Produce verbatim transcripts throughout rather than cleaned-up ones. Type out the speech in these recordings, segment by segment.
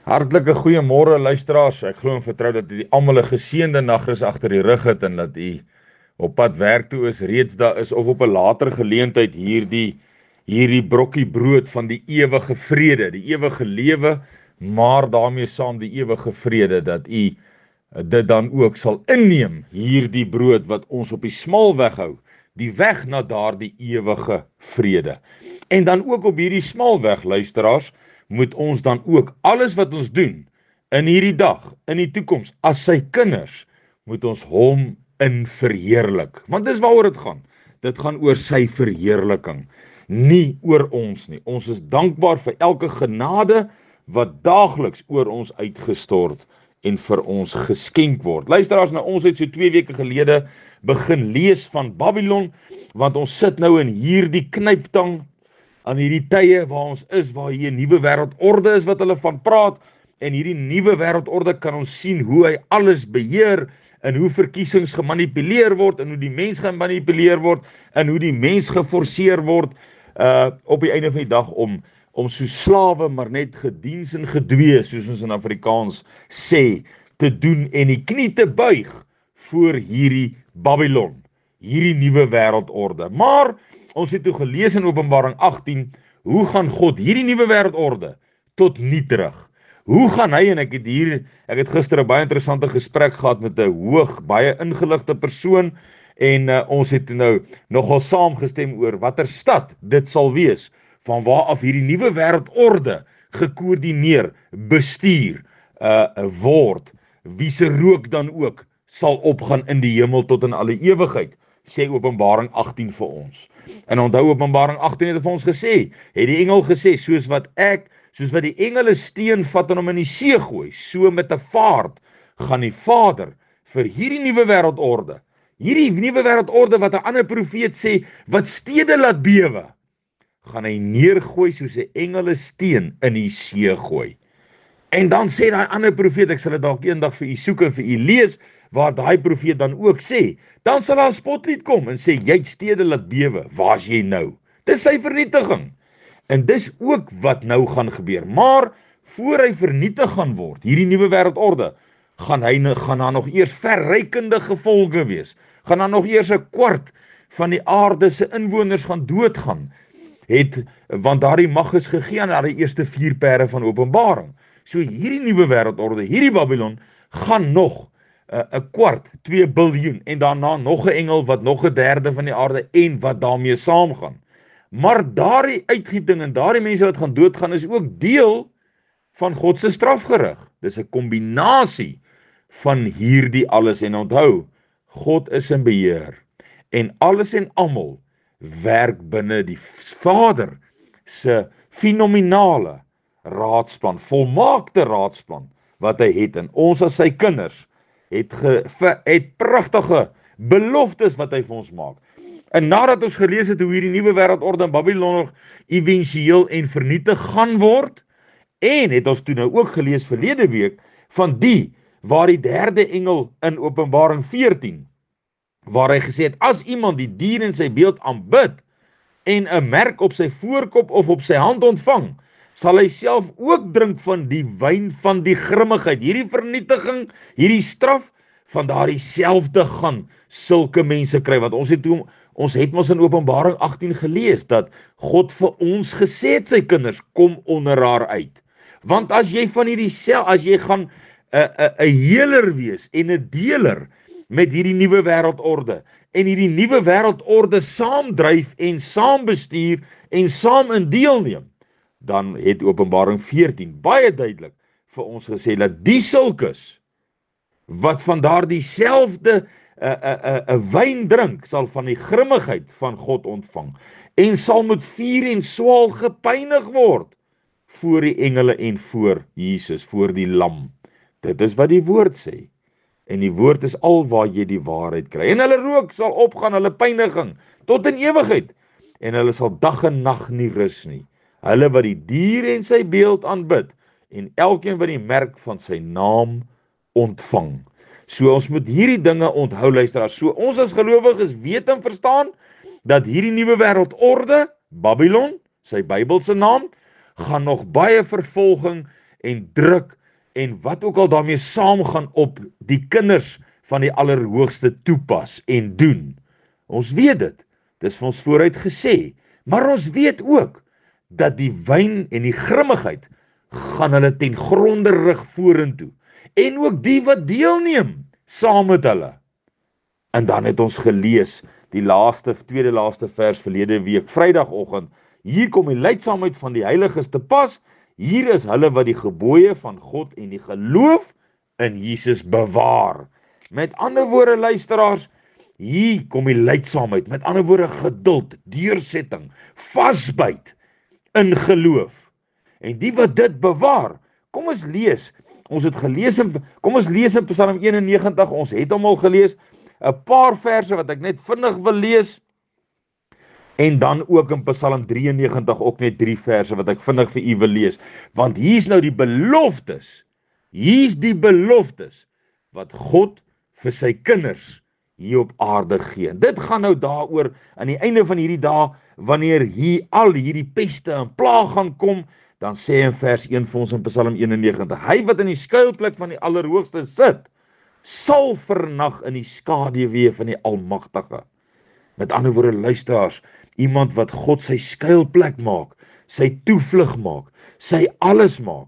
Hartlike goeiemôre luisteraars. Ek glo en vertrou dat julle almal 'n geseënde nagrus agter die rug het en dat u op pad werk toe is, reeds daar is of op 'n later geleentheid hierdie hierdie brokkie brood van die ewige vrede, die ewige lewe, maar daarmee saam die ewige vrede dat u dit dan ook sal inneem, hierdie brood wat ons op die smal weg hou, die weg na daardie ewige vrede. En dan ook op hierdie smal weg, luisteraars, moet ons dan ook alles wat ons doen in hierdie dag, in die toekoms, as sy kinders, moet ons hom in verheerlik. Want dis waaroor dit gaan. Dit gaan oor sy verheerliking, nie oor ons nie. Ons is dankbaar vir elke genade wat daagliks oor ons uitgestort en vir ons geskenk word. Luisteraars, nou ons het so twee weke gelede begin lees van Babylon, want ons sit nou in hierdie knyptang aan hierdie tye waar ons is, waar hier 'n nuwe wêreldorde is wat hulle van praat, en hierdie nuwe wêreldorde kan ons sien hoe hy alles beheer, en hoe verkiesings gemanipuleer word, en hoe die mens gemanipuleer word, en hoe die mens geforseer word, uh, op die einde van die dag om, om so slawe, maar net gediens en gedwee, soos ons in Afrikaans sê, te doen en die knie te buig voor hierdie Babylon, hierdie nuwe wêreldorde. Maar ons het toe gelees in Openbaring agttien, hoe gaan God hierdie nuwe wêreldorde tot nie terug? Hoe gaan hy, en ek het hier, ek het gister 'n baie interessante gesprek gehad met 'n hoog, baie ingeligte persoon, en uh, ons het nou nogal saamgestem oor watter stad dit sal wees, van waar af hierdie nuwe wêreldorde gekoördineer, bestuur, uh, word, wie se rook dan ook sal opgaan in die hemel tot in alle ewigheid, sê Openbaring agttien vir ons. En onthou, Openbaring agttien het vir ons gesê, het die engel gesê, soos wat ek, soos wat die engele steen vat en hom in die see gooi, so met 'n vaart gaan die Vader vir hierdie nuwe wêreldorde, hierdie nuwe wêreldorde wat 'n ander profeet sê, wat stede laat bewe, gaan hy neergooi soos 'n engele steen in die see gooi. En dan sê daai ander profeet, ek sal dit dalk eendag vir u soek en vir u lees, waar daai profeet dan ook sê, dan sal daar 'n spotlied kom en sê, jy het stede laat bewe, waar's jy nou? Dis sy vernietiging. En dis ook wat nou gaan gebeur. Maar voor hy vernietig gaan word, hierdie nuwe wêreldorde, gaan hy gaan daar nog eers verrykende gevolge wees. Gaan daar nog eers 'n kwart van die aarde se inwoners gaan doodgaan. Het want daardie mag is gegee aan daardie eerste vier perde van Openbaring. So hierdie nuwe wêreldorde, hierdie Babylon, gaan nog 'n uh, kwart, twee biljoen, en daarna nog 'n engel wat nog 'n derde van die aarde en wat daarmee saamgaan. Maar daardie uitgieting en daardie mense wat gaan doodgaan is ook deel van God se strafgerig. Dis 'n kombinasie van hierdie alles, en onthou, God is in beheer en alles en almal werk binne die Vader se fenominale raadsplan, volmaakte raadsplan wat hy het, en ons as sy kinders het, ge, het pragtige beloftes wat hy vir ons maak. En nadat ons gelees het hoe hierdie nuwe wêreldorde in Babylon nog éventueel en vernietig gaan word, en het ons toe nou ook gelees verlede week van die waar die derde engel in Openbaring veertien, waar hy gesê het, as iemand die dier in sy beeld aanbid en 'n merk op sy voorkop of op sy hand ontvang, sal hy self ook drink van die wyn van die grimmigheid. Hierdie vernietiging, hierdie straf, van daardie selfde gaan sulke mense kry, want ons het toe, ons het mos in Openbaring agttien gelees, dat God vir ons gesê het, sy kinders, kom onder haar uit. Want as jy van hierdie sel, as jy gaan 'n 'n 'n heler wees en 'n deler met hierdie nuwe wêreldorde, en hierdie nuwe wêreldorde saamdryf en saam bestuur en saam in deelneem, dan het Openbaring veertien baie duidelik vir ons gesê dat die sulkes wat van daardie selfde 'n 'n 'n wyn drink, sal van die grimmigheid van God ontvang en sal met vuur en swaal gepynig word voor die engele en voor Jesus, voor die lam. Dit is wat die woord sê. En die woord is al waar jy die waarheid kry. En hulle rook sal opgaan, hulle pyniging, tot in ewigheid. En hulle sal dag en nag nie rus nie. Hulle wat die dier en sy beeld aanbid, en elkeen wat die merk van sy naam ontvang. So ons moet hierdie dinge onthou, luisteraars. So ons as gelowiges weet en verstaan, dat hierdie nuwe wêreldorde, Babylon, sy Bybelse naam, gaan nog baie vervolging en druk en wat ook al daarmee saamgaan op die kinders van die Allerhoogste toepas en doen. Ons weet dit, dis vir ons vooruit gesê, maar ons weet ook dat die wyn en die grimmigheid gaan hulle ten gronde rig vorentoe en ook die wat deelneem saam met hulle. En dan het ons gelees die laaste, tweede laaste vers verlede week, Vrydagoggend, hier kom die leidsaamheid van die heiliges te pas, hier is hulle wat die gebooie van God en die geloof in Jesus bewaar. Met ander woorde, luisteraars, hier kom die leidsaamheid, met ander woorde geduld, deursetting, vasbyt in geloof. En die wat dit bewaar, kom ons lees, ons het gelees in, kom ons lees in Psalm eenennegentig, ons het hom al gelees, 'n paar verse wat ek net vinnig wil lees, en dan ook in Psalm drieënnegentig, ook net drie verse wat ek vinnig vir u wil lees, want hier is nou die beloftes, hier is die beloftes, wat God vir sy kinders hier op aarde gee. En dit gaan nou daaroor, aan die einde van hierdie dae, wanneer hier al hierdie peste en plaag gaan kom, dan sê in vers een vir ons in Psalm eenennegentig, hy wat in die skuilplek van die Allerhoogste sit, sal vernag in die skaduwee van die Almagtige. Met ander woorde, luisteraars, iemand wat God sy skuilplek maak, sy toevlug maak, sy alles maak,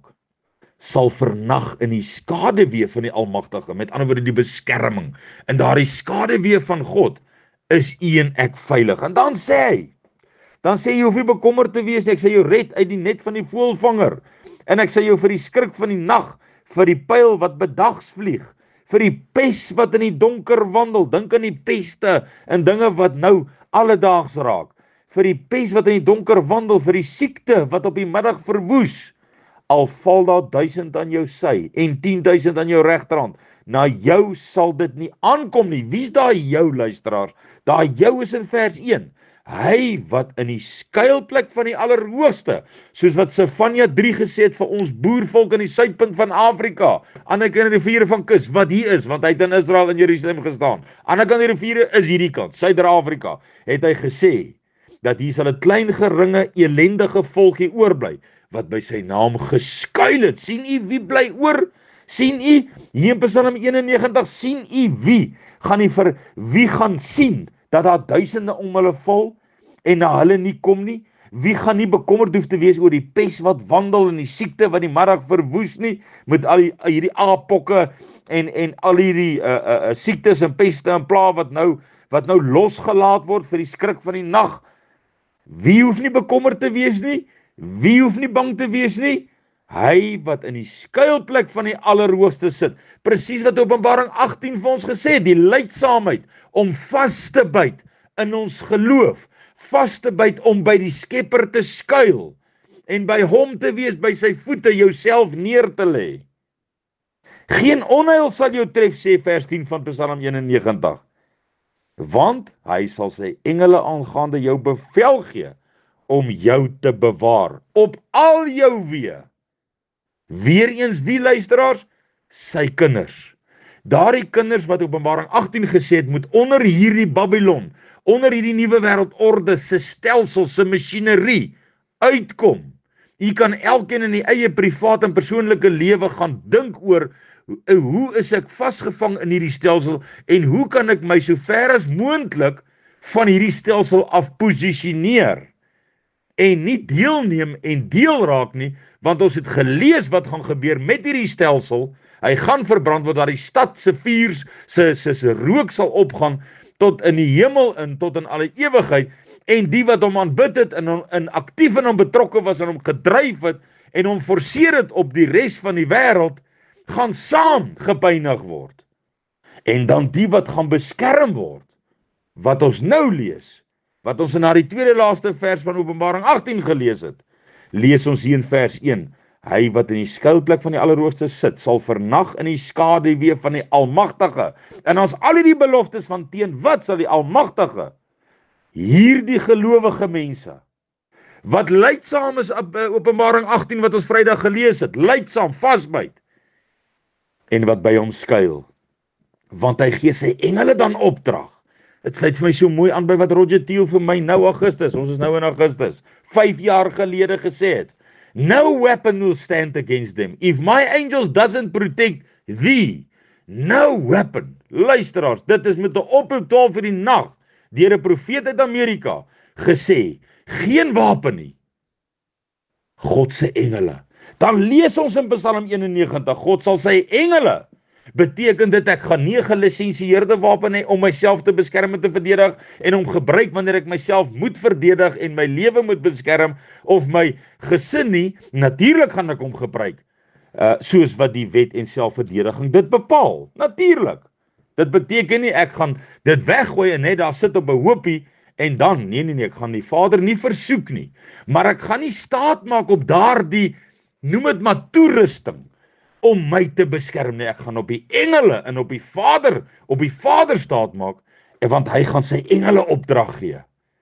sal vernag in die skaduwee van die Almagtige, met ander woorde die beskerming, en daardie skaduwee van God, is u en ek veilig. En dan sê hy, dan sê jy hoef nie bekommerd te wees, ek sê jou red uit die net van die voëlvanger, en ek sê jou vir die skrik van die nag, vir die pyl wat bedags vlieg, vir die pes wat in die donker wandel, dink aan die peste en dinge wat nou alledaags raak, vir die pes wat in die donker wandel, vir die siekte wat op die middag verwoes, al val daar duisend aan jou sy, en tien duisend aan jou regterhand, na jou sal dit nie aankom nie. Wie is daar jou, luisteraars? Daar jou is in vers een, hy wat in die skuilplek van die Allerhoogste, soos wat Sefanja drie gesê het vir ons boervolk in die suidpunt van Afrika, aan die kant die riviere van Kus, wat hier is, want hy het in Israel in Jerusalem gestaan, aan die kant die riviere is hierdie kant, Suider-Afrika, het hy gesê, dat hier sal 'n klein geringe elendige volk hier oorbly, wat by sy naam geskuil het. Sien u wie bly oor? Sien u, hier in Psalm eenennegentig, sien u wie, gaan nie vir, wie gaan sien, dat daar duisende om hulle val, en na hulle nie kom nie, wie gaan nie bekommerd hoef te wees oor die pes wat wandel, en die siekte wat die middag verwoes nie, met al die, hierdie aapokke, en, en al hierdie uh, uh, uh, siektes en peste en pla, wat nou, wat nou losgelaat word vir die skrik van die nag. Wie hoef nie bekommerd te wees nie, wie hoef nie bang te wees nie, hy wat in die skuilplek van die Allerhoogste sit, presies wat Openbaring agttien vir ons gesê, die leidsaamheid, om vas te byt in ons geloof, vas te byt om by die Skepper te skuil, en by hom te wees, by sy voete, jouself neer te lê. Geen onheil sal jou tref, sê vers tien van Psalm eenennegentig, want hy sal sy engele aangaande jou bevel gee, om jou te bewaar, op al jou weë. Weereens wie, luisteraars? Sy kinders. Daardie kinders wat Openbaring agttien gesê het, moet onder hierdie Babylon, onder hierdie nuwe wêreldorde se stelsel, se masjinerie uitkom. U kan elkeen in die eie privaat en persoonlike lewe gaan dink oor, hoe is ek vasgevang in hierdie stelsel, en hoe kan ek my so ver as moontlik van hierdie stelsel af posisioneer, en nie deelneem en deel raak nie, want ons het gelees wat gaan gebeur met hierdie stelsel, hy gaan verbrand word, dat die stad se vuur, se, se, se rook sal opgaan, tot in die hemel in, tot in alle ewigheid, en die wat hom aanbid het, en, en actief in hom betrokke was, en hom gedryf het, en hom forceer het op die res van die wêreld, gaan saam gepynig word. En dan die wat gaan beskerm word, wat ons nou lees, wat ons na die tweede laaste vers van Openbaring agttien gelees het, lees ons hier in vers een, hy wat in die skuilplek van die Allerhoogste sit, sal vernag in die skaduwee van die Almagtige. En as al die beloftes van teen wat sal die Almagtige, hierdie gelowige mense, wat leidsaam is op Openbaring agttien wat ons Vrydag gelees het, leidsaam, vasbyt, en wat by hom skuil, want hy gee sy engele dan opdrag. Het sluit vir my so mooi aan by wat Roger Thiel vir my nou Augustus, ons is nou in Augustus, vyf jaar gelede gesê het, No weapon will stand against them. If my angels doesn't protect thee, no weapon. Luisteraars, dit is met 'n oproep twaalf vir die nag, deur 'n profeet uit Amerika, gesê, geen wapen nie. God se engele. Dan lees ons in Psalm eenennegentig, God sal sy engele. Beteken dit ek gaan nie 'n gelisensieerde wapen hê om myself te beskerm en te verdedig en om gebruik wanneer ek myself moet verdedig en my lewe moet beskerm of my gesin nie? Natuurlik gaan ek hom gebruik. Uh, soos wat die wet en selfverdediging dit bepaal. Natuurlik. Dit beteken nie ek gaan dit weggooi en net daar sit op 'n hoopie en dan, nee nee nee, ek gaan die Vader nie versoek nie. Maar ek gaan nie staat maak op daardie, noem dit maar toerusting, om my te beskerm nie. Ek gaan op die engele en op die Vader, op die Vader staat maak, want hy gaan sy engele opdrag gee.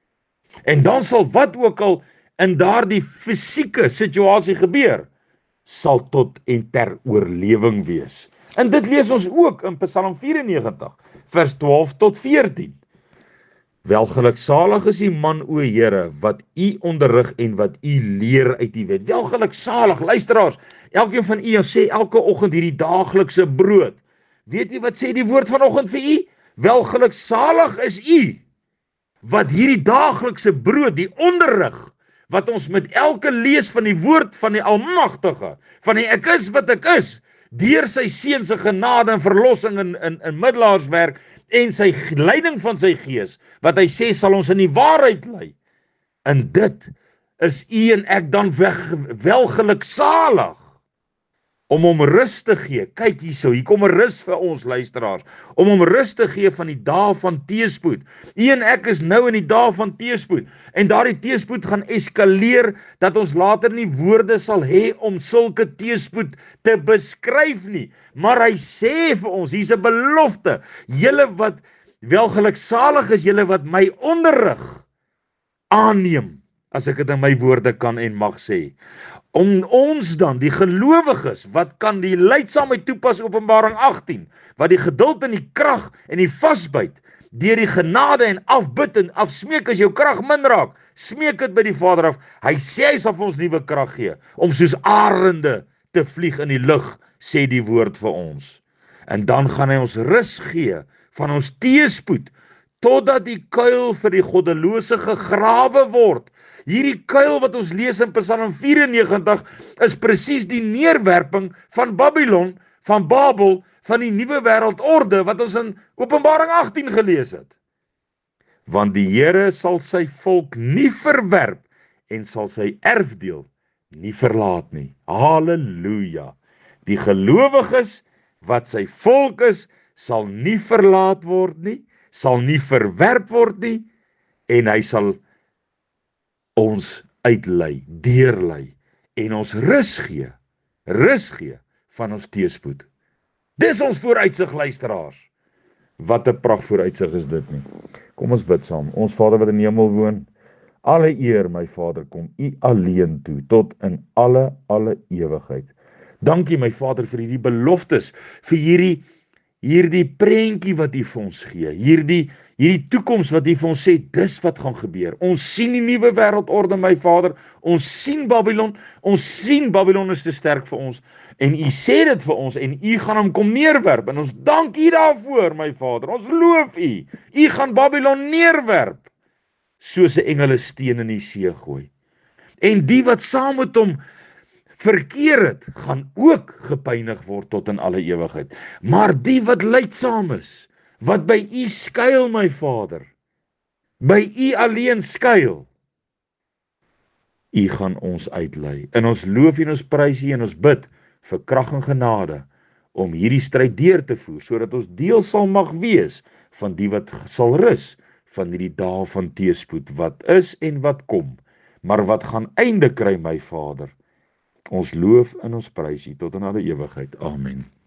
En dan sal wat ook al in daardie fisieke situasie gebeur, sal tot en ter oorlewing wees. En dit lees ons ook in Psalm vyf-en-negentig, vers twaalf tot veertien. Welgeluksalig is die man, o Here, wat u onderrig en wat u leer uit die wet. Welgeluksalig, luisteraars, elkeen van u sê elke oggend hierdie daaglikse brood. Weet u wat sê die woord vanoggend vir u? Welgeluksalig is u, wat hierdie daaglikse brood, die onderrig, wat ons met elke lees van die woord van die Almagtige, van die ek is wat ek is, deur sy seun se genade en verlossing in, in, in middelaarswerk, en sy leiding van sy gees, wat hy sê sal ons in die waarheid lei. En dit is u en ek dan weg, welgeluksalig, om hom rus te gee. Kyk hierso, hier kom 'n rus vir ons luisteraars, om hom rus te gee van die dae van teëspoed. U en ek is nou in die dae van teëspoed, en daardie teëspoed gaan eskaleer, dat ons later nie woorde sal hê om sulke teëspoed te beskryf nie. Maar hy sê vir ons, hier's 'n belofte, julle wat welgeluksalig is, julle wat my onderrig aanneem, as ek dit in my woorde kan en mag sê. Om ons dan, die gelowiges, wat kan die lydsaamheid toepas, Openbaring agttien, wat die geduld en die krag en die vasbyt, deur die genade en afbid en afsmeek as jou krag min raak, smeek dit by die Vader af. Hy sê hy sal vir ons nuwe krag gee, om soos arende te vlieg in die lug, sê die woord vir ons. En dan gaan hy ons rus gee van ons teëspoed, totdat die kuil vir die goddelose gegrawe word. Hierdie kuil wat ons lees in Psalm vyf-en-negentig is presies die neerwerping van Babylon, van Babel, van die nuwe wêreldorde wat ons in Openbaring agttien gelees het. Want die Here sal sy volk nie verwerp en sal sy erfdeel nie verlaat nie. Halleluja. Die gelowiges wat sy volk is, sal nie verlaat word nie, sal nie verwerp word nie, en hy sal ons uitlei, deurlei, en ons rus gee, rus gee van ons teëspoed. Dis ons vooruitsig, luisteraars. Wat 'n pragt vooruitsig is dit nie. Kom ons bid saam. Ons Vader wat in die hemel woon, alle eer, my Vader, kom u alleen toe, tot in alle, alle ewigheid. Dankie, my Vader, vir hierdie beloftes, vir hierdie hierdie prentjie wat u vir ons gee, hierdie hierdie toekoms wat u vir ons sê, dis wat gaan gebeur. Ons sien die nuwe wêreldorde, my Vader, ons sien Babylon, ons sien Babylon is te sterk vir ons, en u sê dit vir ons, en u gaan hom kom neerwerp, en ons dank u daarvoor, my Vader, ons loof u, u gaan Babylon neerwerp, soos 'n engele steen in die see gooi, en die wat saam met hom verkeer het, gaan ook gepynig word tot in alle ewigheid. Maar die wat lydsaam is, wat by u skuil, my Vader, by u alleen skuil, u gaan ons uitlei. En ons loof en ons prys u en ons bid vir krag en genade om hierdie stryd deur te voer, sodat ons deel sal mag wees van die wat sal rus van hierdie dae van teëspoed wat is en wat kom, maar wat gaan einde kry, my Vader. Ons loof en ons prys u tot in alle ewigheid. Amen.